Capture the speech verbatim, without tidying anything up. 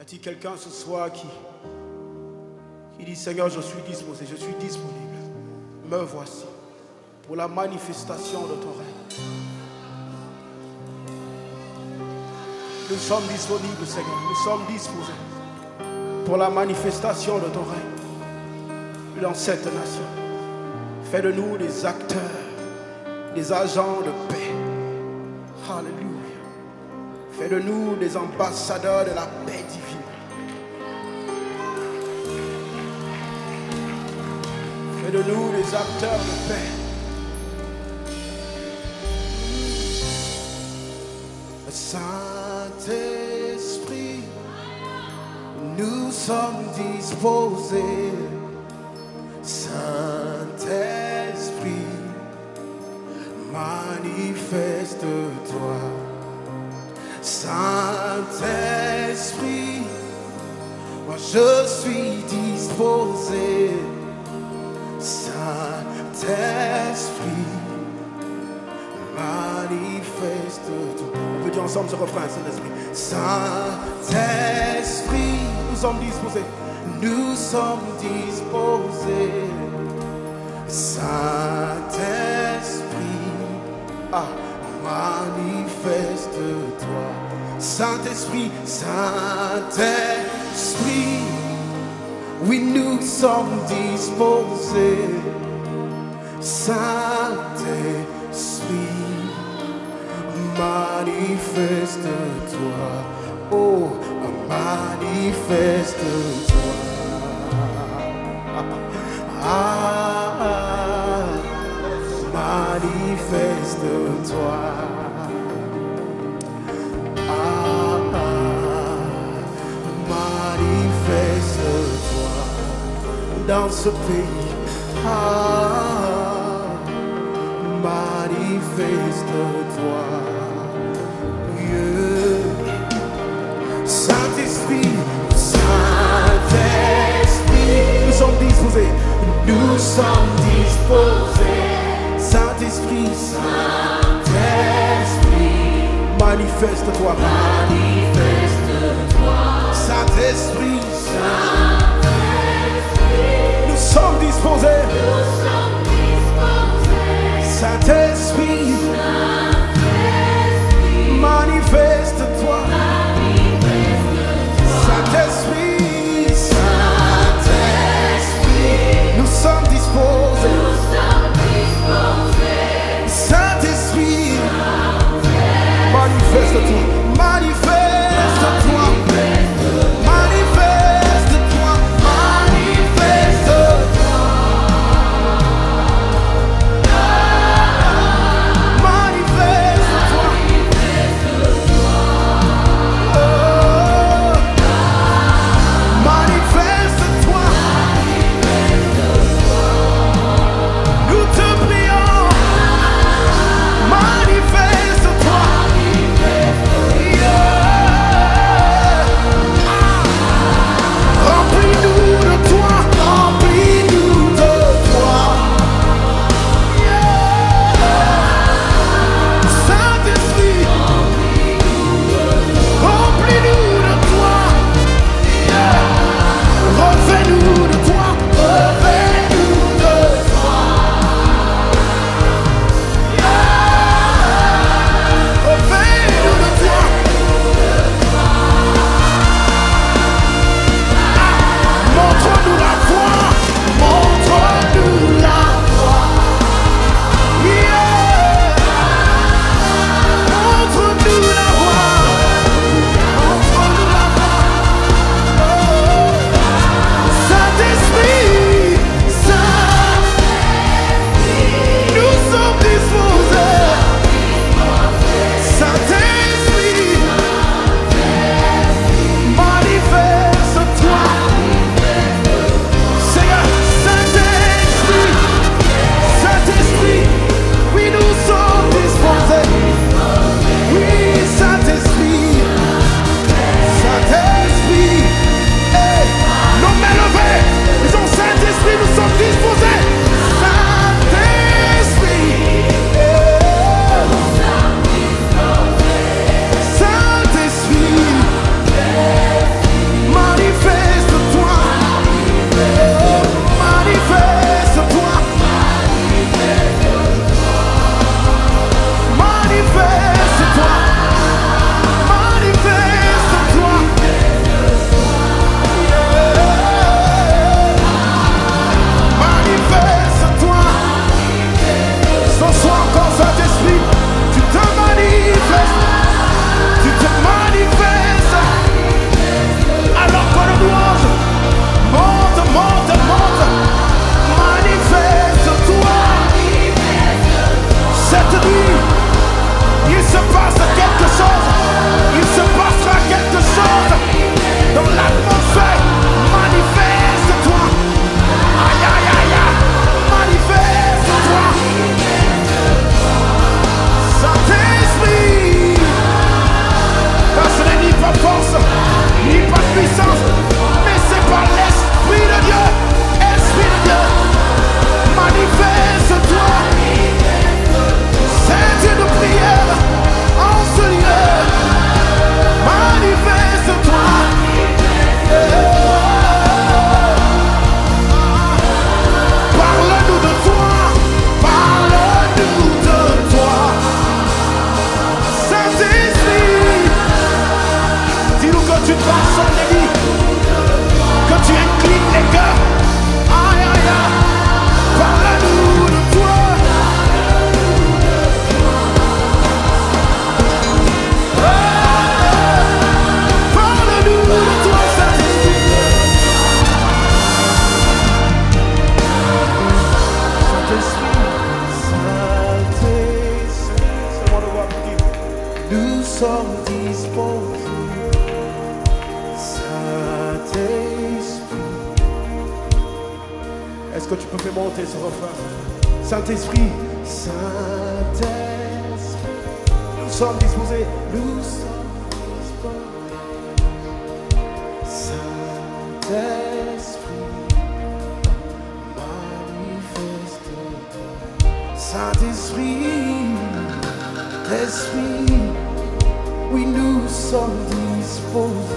a-t-il quelqu'un ce soir qui, qui dit Seigneur, je suis disposé, je suis disponible. Me voici pour la manifestation de ton règne. Nous sommes disponibles, Seigneur, nous sommes disposés pour la manifestation de ton règne dans cette nation. Fais de nous des acteurs, des agents de paix. Alléluia. Fais de nous des ambassadeurs de la paix divine. Fais de nous des acteurs de paix. Saint-Esprit, nous sommes disposés. Saint-Esprit, manifeste-toi. Saint-Esprit, moi je suis disposé. Saint-Esprit, manifeste-toi. On peut dire ensemble ce refrain, Saint-Esprit. Saint-Esprit, nous sommes disposés. Nous sommes disposés. Saint-Esprit, ah, manifeste-toi. Saint-Esprit, Saint-Esprit, oui, nous sommes disposés. Saint-Esprit, manifeste-toi. Oh, manifeste-toi. Ah, manifeste-toi. Ah, manifeste-toi dans ce pays. Ah, manifeste-toi. Yeah. Saint-Esprit, Saint-Esprit, nous sommes disposés. Nous sommes disposés. Saint-Esprit, Saint-Esprit, manifeste-toi. Manifeste-toi. Saint-Esprit, Saint-Esprit, nous sommes disposés. Nous sommes disposés. Saint-Esprit, Saint-Esprit, manifeste-toi. Manifeste-toi. Saint-Esprit, Saint-Esprit, nous sommes disposés. Nous sommes disposés. Saint-Esprit, Saint-Esprit, manifeste-toi. Manifeste-toi. tu transformes les vies, que tu inclines les cœurs. Aïe, aïe, aïe. Parle-nous de toi. Parle-nous de toi, Saint-Esprit. Saint-Esprit, Saint-Esprit, c'est moi de voir pour dire. Nous sommes disposés. Saint-Esprit. Est-ce que tu peux faire monter ce refrain? Saint-Esprit, Saint-Esprit, nous sommes disposés, nous sommes disposés. Saint-Esprit, manifeste-toi. Saint-Esprit, Esprit, oui, nous sommes disposés.